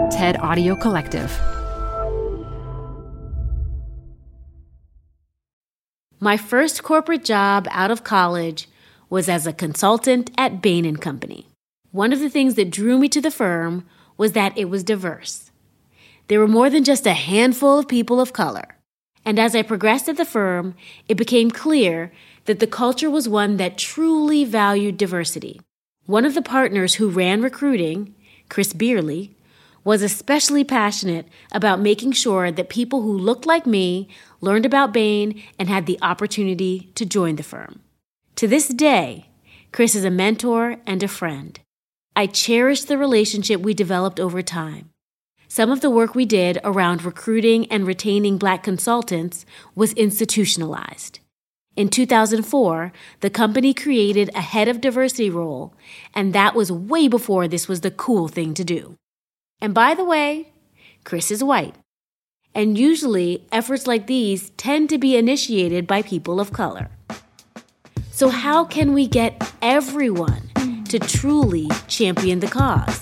TED Audio Collective. My first corporate job out of college was as a consultant at Bain & Company. One of the things that drew me to the firm was that it was diverse. There were more than just a handful of people of color. And as I progressed at the firm, it became clear that the culture was one that truly valued diversity. One of the partners who ran recruiting, Chris Beerley, was especially passionate about making sure that people who looked like me learned about Bain and had the opportunity to join the firm. To this day, Chris is a mentor and a friend. I cherish the relationship we developed over time. Some of the work we did around recruiting and retaining Black consultants was institutionalized. In 2004, the company created a head of diversity role, and that was way before this was the cool thing to do. And by the way, Chris is white. And usually, efforts like these tend to be initiated by people of color. So how can we get everyone to truly champion the cause?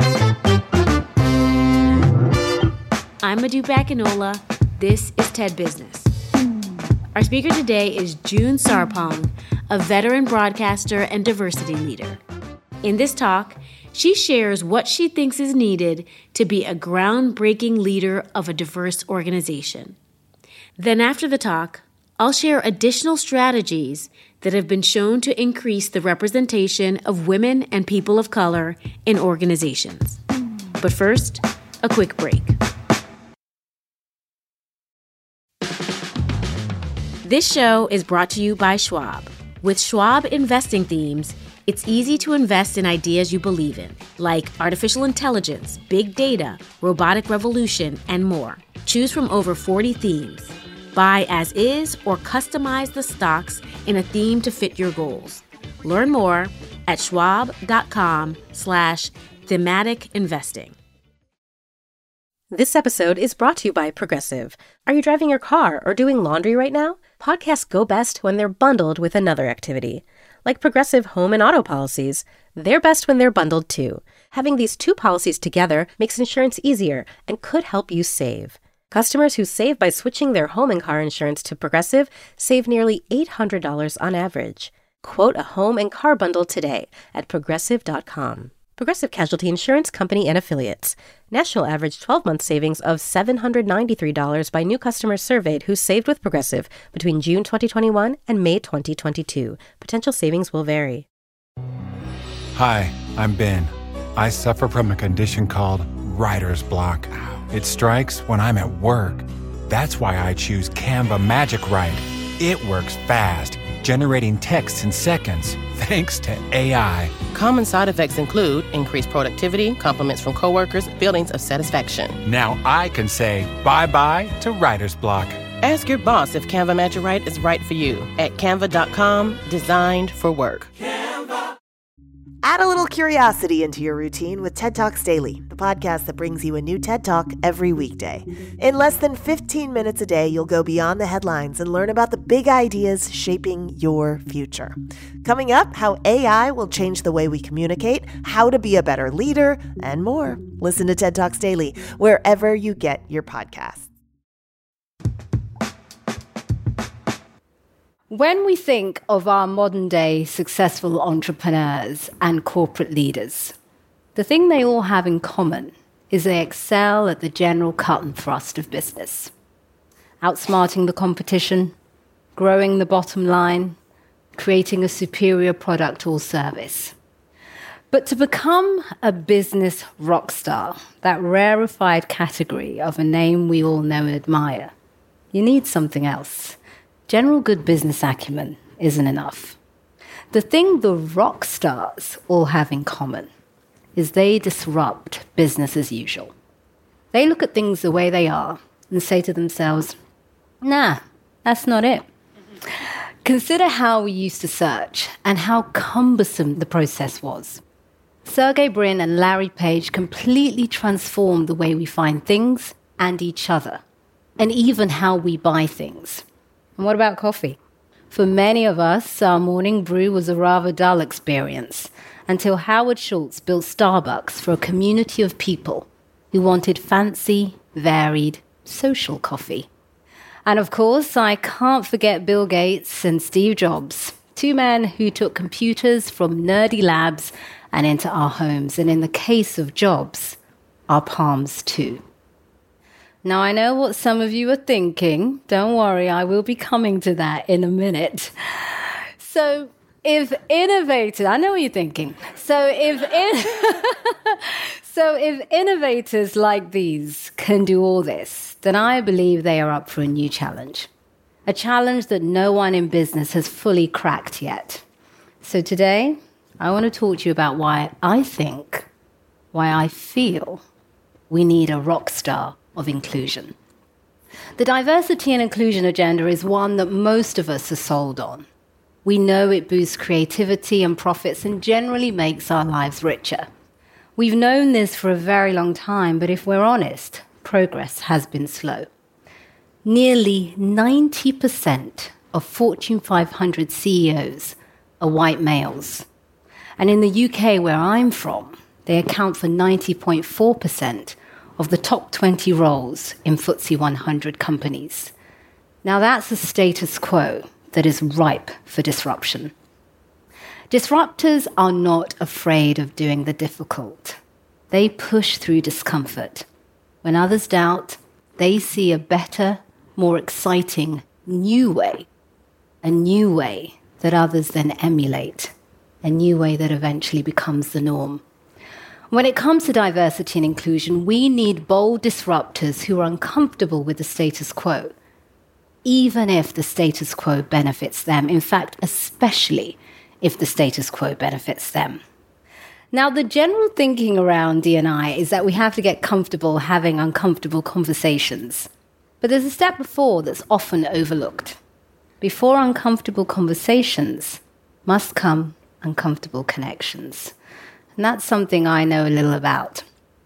I'm Modupe Akinola. This is TED Business. Our speaker today is June Sarpong, a veteran broadcaster and diversity leader. In this talk, she shares what she thinks is needed to be a groundbreaking leader of a diverse organization. Then after the talk, I'll share additional strategies that have been shown to increase the representation of women and people of color in organizations. But first, a quick break. This show is brought to you by Schwab. With Schwab investing themes, it's easy to invest in ideas you believe in, like artificial intelligence, big data, robotic revolution, and more. Choose from over 40 themes. Buy as is or customize the stocks in a theme to fit your goals. Learn more at schwab.com/thematic investing. This episode is brought to you by Progressive. Are you driving your car or doing laundry right now? Podcasts go best when they're bundled with another activity. Like Progressive home and auto policies, they're best when they're bundled too. Having these two policies together makes insurance easier and could help you save. Customers who save by switching their home and car insurance to Progressive save nearly $800 on average. Quote a home and car bundle today at Progressive.com. Progressive Casualty Insurance Company and Affiliates. National average 12-month savings of $793 by new customers surveyed who saved with Progressive between June 2021 and May 2022. Potential savings will vary. Hi, I'm Ben. I suffer from a condition called writer's block. It strikes when I'm at work. That's why I choose Canva Magic Write. It works fast, generating text in seconds, thanks to AI. Common side effects include increased productivity, compliments from coworkers, feelings of satisfaction. Now I can say bye-bye to writer's block. Ask your boss if Canva Magic Write is right for you at canva.com, designed for work. Add a little curiosity into your routine with TED Talks Daily, the podcast that brings you a new TED Talk every weekday. In less than 15 minutes a day, you'll go beyond the headlines and learn about the big ideas shaping your future. Coming up, how AI will change the way we communicate, how to be a better leader, and more. Listen to TED Talks Daily wherever you get your podcasts. When we think of our modern-day successful entrepreneurs and corporate leaders, the thing they all have in common is they excel at the general cut and thrust of business. Outsmarting the competition, growing the bottom line, creating a superior product or service. But to become a business rock star, that rarefied category of a name we all know and admire, you need something else. General good business acumen isn't enough. The thing the rock stars all have in common is they disrupt business as usual. They look at things the way they are and say to themselves, nah, that's not it. Consider how we used to search and how cumbersome the process was. Sergey Brin and Larry Page completely transformed the way we find things and each other, and even how we buy things. And what about coffee? For many of us, our morning brew was a rather dull experience until Howard Schultz built Starbucks for a community of people who wanted fancy, varied, social coffee. And of course, I can't forget Bill Gates and Steve Jobs, two men who took computers from nerdy labs and into our homes, and in the case of Jobs, our palms too. Now, I know what some of you are thinking. Don't worry, I will be coming to that in a minute. So if innovators, I know what you're thinking. So if innovators like these can do all this, then I believe they are up for a new challenge. A challenge that no one in business has fully cracked yet. So today, I want to talk to you about why I feel we need a rock star of inclusion. The diversity and inclusion agenda is one that most of us are sold on. We know it boosts creativity and profits and generally makes our lives richer. We've known this for a very long time, but if we're honest, progress has been slow. Nearly 90% of Fortune 500 CEOs are white males. And in the UK, where I'm from, they account for 90.4% of the top 20 roles in FTSE 100 companies. Now that's a status quo that is ripe for disruption. Disruptors are not afraid of doing the difficult. They push through discomfort. When others doubt, they see a better, more exciting, new way. A new way that others then emulate. A new way that eventually becomes the norm. When it comes to diversity and inclusion, we need bold disruptors who are uncomfortable with the status quo, even if the status quo benefits them. In fact, especially if the status quo benefits them. Now, the general thinking around D&I is that we have to get comfortable having uncomfortable conversations. But there's a step before that's often overlooked. Before uncomfortable conversations must come uncomfortable connections. And that's something I know a little about.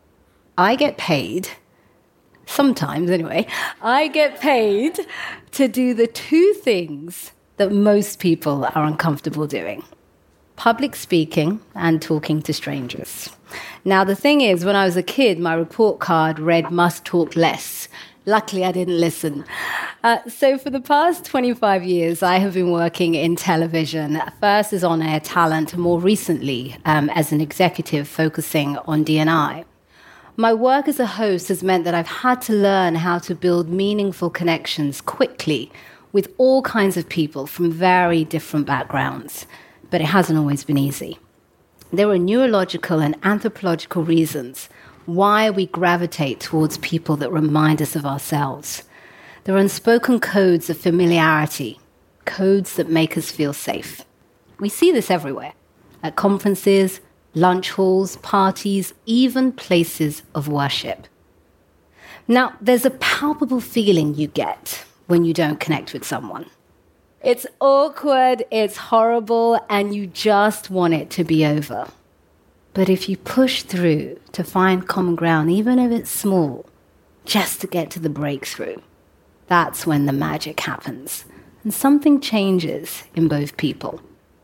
I get paid, sometimes anyway, I get paid to do the two things that most people are uncomfortable doing: public speaking and talking to strangers. Now, the thing is, when I was a kid, my report card read, "must talk less." Luckily, I didn't listen. So for the past 25 years, I have been working in television, first as on-air talent, more recently as an executive focusing on D&I. My work as a host has meant that I've had to learn how to build meaningful connections quickly with all kinds of people from very different backgrounds. But it hasn't always been easy. There are neurological and anthropological reasons why we gravitate towards people that remind us of ourselves. There are unspoken codes of familiarity, codes that make us feel safe. We see this everywhere, at conferences, lunch halls, parties, even places of worship. Now, there's a palpable feeling you get when you don't connect with someone. It's awkward, it's horrible, and you just want it to be over. But if you push through to find common ground, even if it's small, just to get to the breakthrough, that's when the magic happens. And something changes in both people.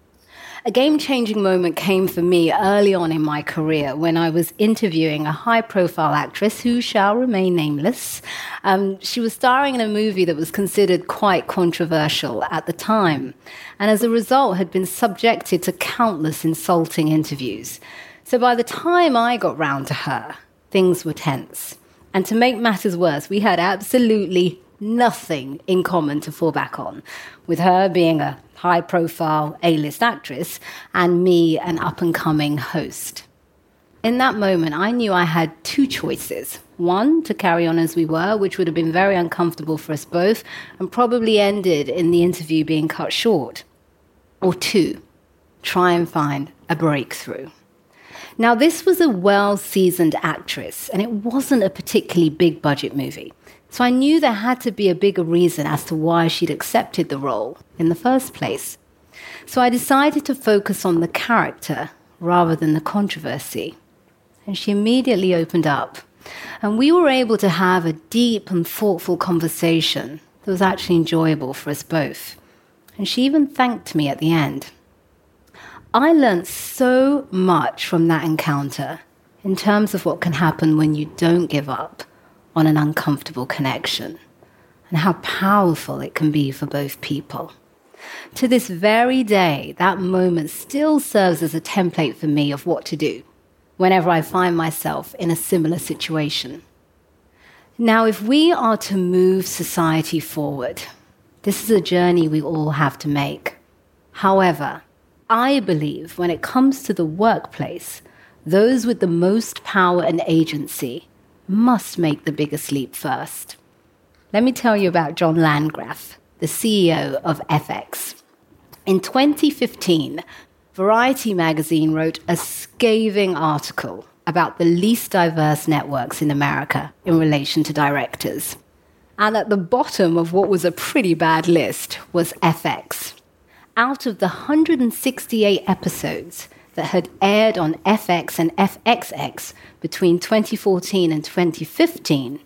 A game-changing moment came for me early on in my career when I was interviewing a high-profile actress who shall remain nameless. She was starring in a movie that was considered quite controversial at the time, and as a result had been subjected to countless insulting interviews. So by the time I got round to her, things were tense. And to make matters worse, we had absolutely nothing in common to fall back on, with her being a high-profile A-list actress and me an up-and-coming host. In that moment, I knew I had two choices. One, to carry on as we were, which would have been very uncomfortable for us both and probably ended in the interview being cut short. Or two, try and find a breakthrough. Now, this was a well-seasoned actress, and it wasn't a particularly big-budget movie. So I knew there had to be a bigger reason as to why she'd accepted the role in the first place. So I decided to focus on the character rather than the controversy. And she immediately opened up. And we were able to have a deep and thoughtful conversation that was actually enjoyable for us both. And she even thanked me at the end. I learned so much from that encounter. in terms of what can happen when you don't give up on an uncomfortable connection, and how powerful it can be for both people. To this very day, that moment still serves as a template for me of what to do whenever I find myself in a similar situation. Now, if we are to move society forward, this is a journey we all have to make. However, I believe when it comes to the workplace, those with the most power and agency must make the biggest leap first. Let me tell you about John Landgraf, the CEO of FX. In 2015, Variety magazine wrote a scathing article about the least diverse networks in America in relation to directors. And at the bottom of what was a pretty bad list was FX. Out of the 168 episodes that had aired on FX and FXX between 2014 and 2015,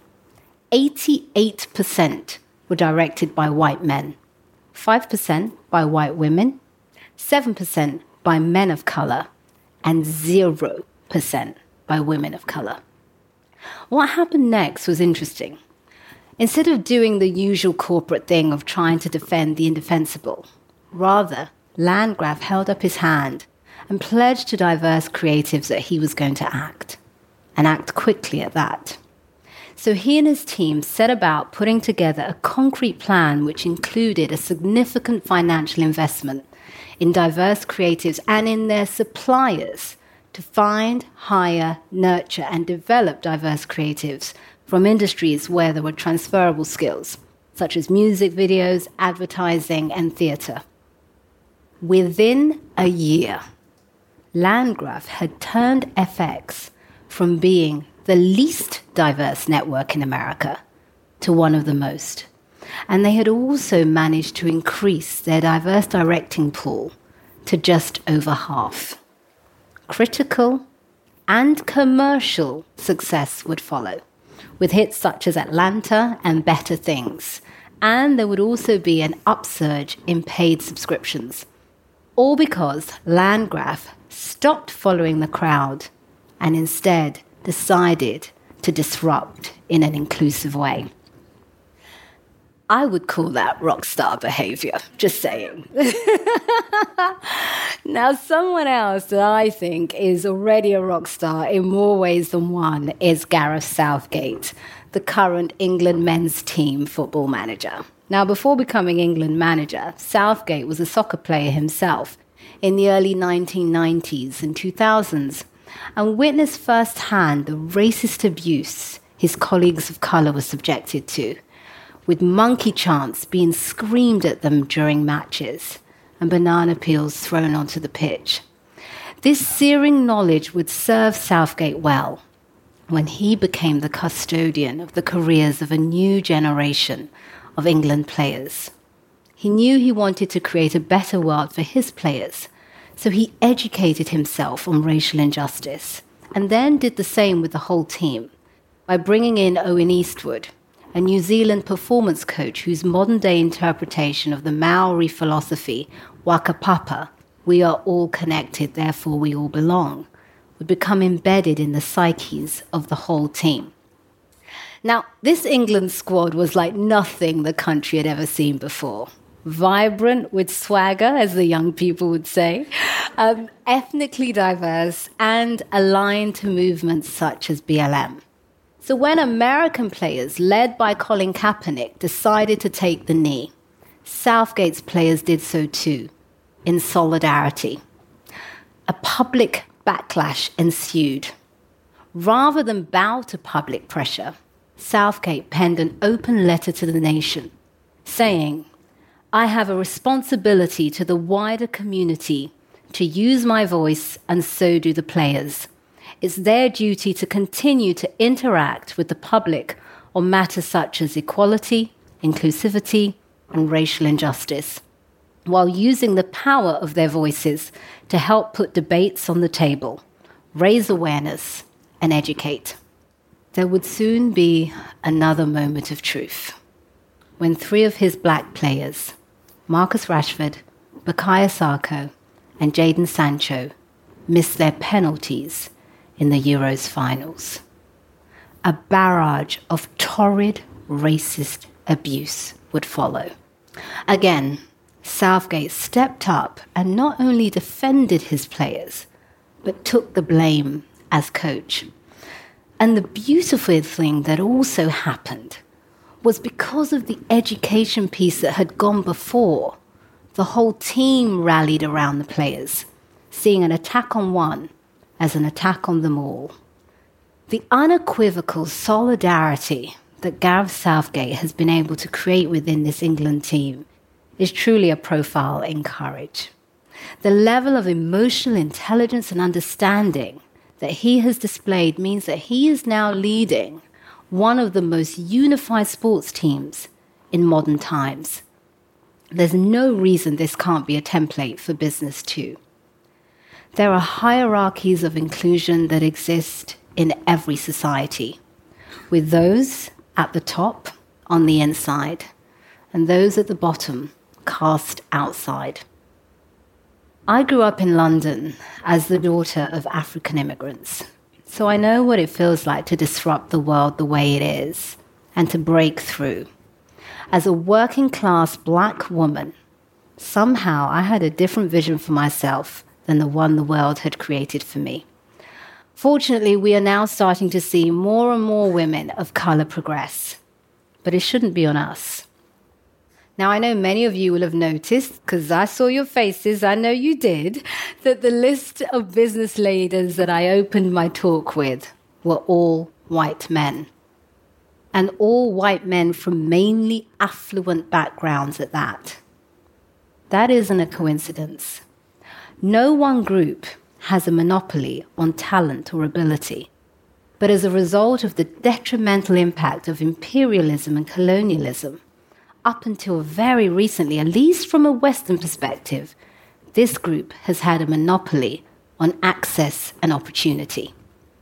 88% were directed by white men, 5% by white women, 7% by men of color, and 0% by women of color. What happened next was interesting. Instead of doing the usual corporate thing of trying to defend the indefensible, rather, Landgraf held up his hand and pledged to diverse creatives that he was going to act, and act quickly at that. So he and his team set about putting together a concrete plan which included a significant financial investment in diverse creatives and in their suppliers to find, hire, nurture, and develop diverse creatives from industries where there were transferable skills, such as music videos, advertising, and theatre. Within a year, Landgraf had turned FX from being the least diverse network in America to one of the most. And they had also managed to increase their diverse directing pool to just over half. Critical and commercial success would follow, with hits such as Atlanta and Better Things. And there would also be an upsurge in paid subscriptions. All because Landgraf stopped following the crowd and instead decided to disrupt in an inclusive way. I would call that rock star behavior, just saying. Now, someone else that I think is already a rock star in more ways than one is Gareth Southgate, the current England men's team football manager. Now, before becoming England manager, Southgate was a soccer player himself in the early 1990s and 2000s and witnessed firsthand the racist abuse his colleagues of colour were subjected to, with monkey chants being screamed at them during matches and banana peels thrown onto the pitch. This searing knowledge would serve Southgate well when he became the custodian of the careers of a new generation of England players. He knew he wanted to create a better world for his players, so he educated himself on racial injustice and then did the same with the whole team by bringing in Owen Eastwood, a New Zealand performance coach whose modern-day interpretation of the Maori philosophy, Waka Papa, we are all connected, therefore we all belong, would become embedded in the psyches of the whole team. Now, this England squad was like nothing the country had ever seen before. Vibrant with swagger, as the young people would say, ethnically diverse, and aligned to movements such as BLM. So when American players, led by Colin Kaepernick, decided to take the knee, Southgate's players did so too, in solidarity. A public backlash ensued. Rather than bow to public pressure, Southgate penned an open letter to the nation, saying, "I have a responsibility to the wider community to use my voice, and so do the players. It's their duty to continue to interact with the public on matters such as equality, inclusivity, and racial injustice, while using the power of their voices to help put debates on the table, raise awareness, and educate." There would soon be another moment of truth, when 3 of his black players, Marcus Rashford, Bukayo Saka, and Jadon Sancho, missed their penalties in the Euros finals. A barrage of torrid, racist abuse would follow. Again, Southgate stepped up and not only defended his players, but took the blame as coach. And the beautiful thing that also happened was because of the education piece that had gone before, the whole team rallied around the players, seeing an attack on one as an attack on them all. The unequivocal solidarity that Gareth Southgate has been able to create within this England team is truly a profile in courage. The level of emotional intelligence and understanding that he has displayed means that he is now leading one of the most unified sports teams in modern times. There's no reason this can't be a template for business too. There are hierarchies of inclusion that exist in every society, with those at the top on the inside and those at the bottom cast outside. I grew up in London as the daughter of African immigrants, so I know what it feels like to disrupt the world the way it is and to break through. As a working-class black woman, somehow I had a different vision for myself than the one the world had created for me. Fortunately, we are now starting to see more and more women of colour progress, but it shouldn't be on us. Now, I know many of you will have noticed, because I saw your faces, I know you did, that the list of business leaders that I opened my talk with were all white men. And all white men from mainly affluent backgrounds at that. That isn't a coincidence. No one group has a monopoly on talent or ability, but as a result of the detrimental impact of imperialism and colonialism, up until very recently, at least from a Western perspective, this group has had a monopoly on access and opportunity.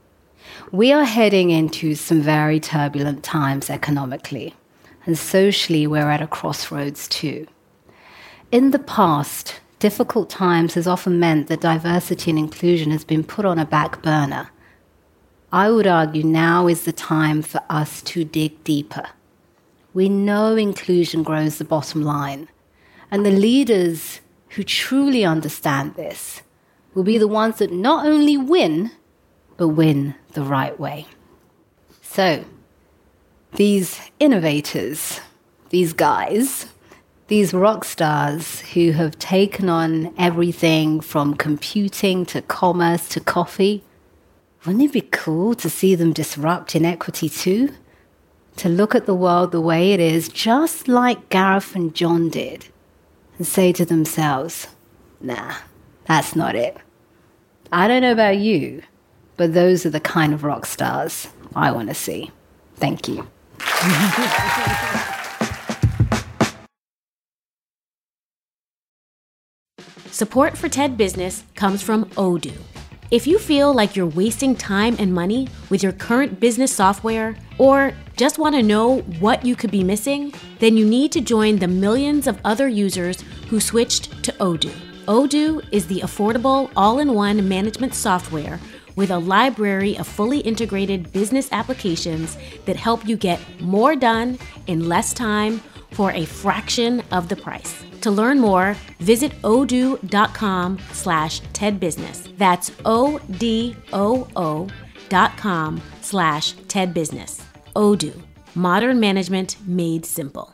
We are heading into some very turbulent times economically, and socially we're at a crossroads too. In the past, difficult times has often meant that diversity and inclusion has been put on a back burner. I would argue now is the time for us to dig deeper. We know inclusion grows the bottom line, and the leaders who truly understand this will be the ones that not only win, but win the right way. So, these innovators, these guys, these rock stars who have taken on everything from computing to commerce to coffee, wouldn't it be cool to see them disrupt inequity too? To look at the world the way it is, just like Gareth and John did, and say to themselves, nah, that's not it. I don't know about you, but those are the kind of rock stars I want to see. Thank you. Support for TED Business comes from Odoo. If you feel like you're wasting time and money with your current business software, or just want to know what you could be missing, then you need to join the millions of other users who switched to Odoo. Odoo is the affordable, all-in-one management software with a library of fully integrated business applications that help you get more done in less time for a fraction of the price. To learn more, visit odoo.com/TEDbusiness. That's odoo.com/TEDbusiness. Odoo, modern management made simple.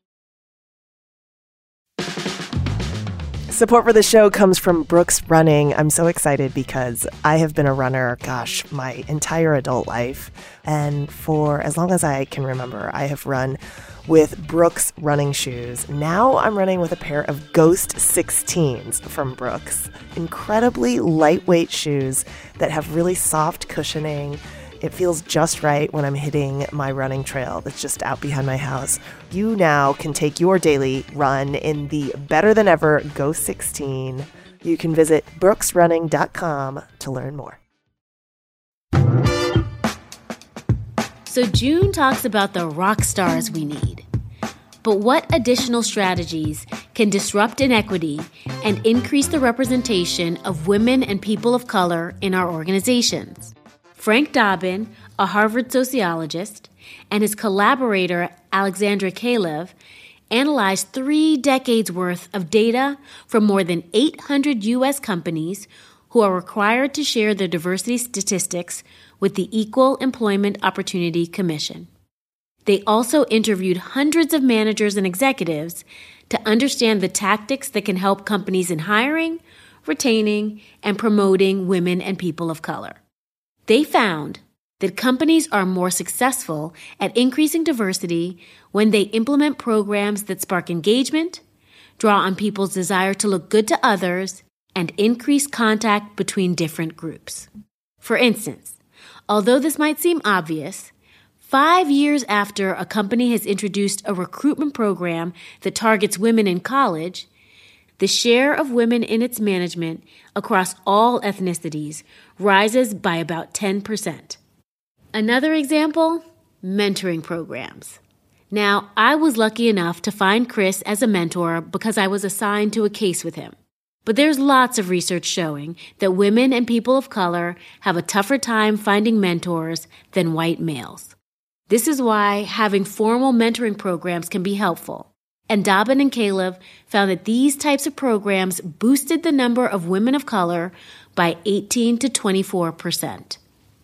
Support for the show comes from Brooks Running. I'm so excited because I have been a runner, my entire adult life. And for as long as I can remember, I have run with Brooks running shoes. Now I'm running with a pair of Ghost 16s from Brooks. Incredibly lightweight shoes that have really soft cushioning. It feels just right when I'm hitting my running trail that's just out behind my house. You now can take your daily run in the better than ever Ghost 16. You can visit brooksrunning.com to learn more. So June talks about the rock stars we need. But what additional strategies can disrupt inequity and increase the representation of women and people of color in our organizations? Frank Dobbin, a Harvard sociologist, and his collaborator, Alexandra Kalev, analyzed 3 decades worth of data from more than 800 U.S. companies who are required to share their diversity statistics with the Equal Employment Opportunity Commission. They also interviewed hundreds of managers and executives to understand the tactics that can help companies in hiring, retaining, and promoting women and people of color. They found that companies are more successful at increasing diversity when they implement programs that spark engagement, draw on people's desire to look good to others, and increase contact between different groups. For instance, although this might seem obvious, 5 years after a company has introduced a recruitment program that targets women in college, the share of women in its management across all ethnicities rises by about 10%. Another example, mentoring programs. Now, I was lucky enough to find Chris as a mentor because I was assigned to a case with him. But there's lots of research showing that women and people of color have a tougher time finding mentors than white males. This is why having formal mentoring programs can be helpful. And Dobbin and Kalev found that these types of programs boosted the number of women of color by 18 to 24%.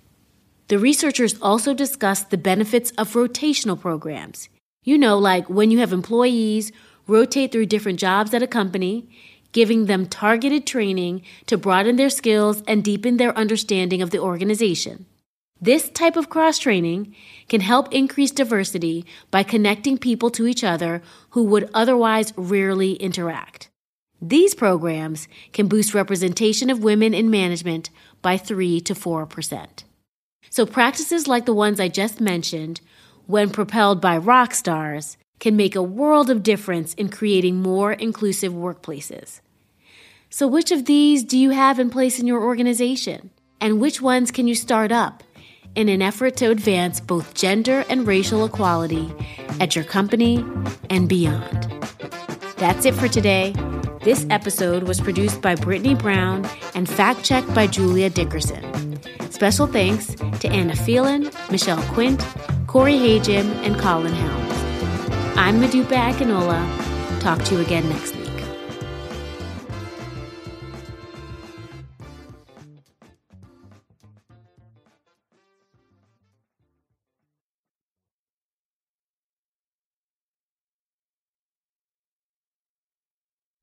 The researchers also discussed the benefits of rotational programs. Like when you have employees rotate through different jobs at a company, giving them targeted training to broaden their skills and deepen their understanding of the organization. This type of cross-training can help increase diversity by connecting people to each other who would otherwise rarely interact. These programs can boost representation of women in management by 3 to 4%. So practices like the ones I just mentioned, when propelled by rock stars, can make a world of difference in creating more inclusive workplaces. So which of these do you have in place in your organization? And which ones can you start up in an effort to advance both gender and racial equality at your company and beyond? That's it for today. This episode was produced by Brittany Brown and fact-checked by Julia Dickerson. Special thanks to Anna Phelan, Michelle Quint, Corey Hagin, and Colin Helms. I'm Modupe Akinola. Talk to you again next time.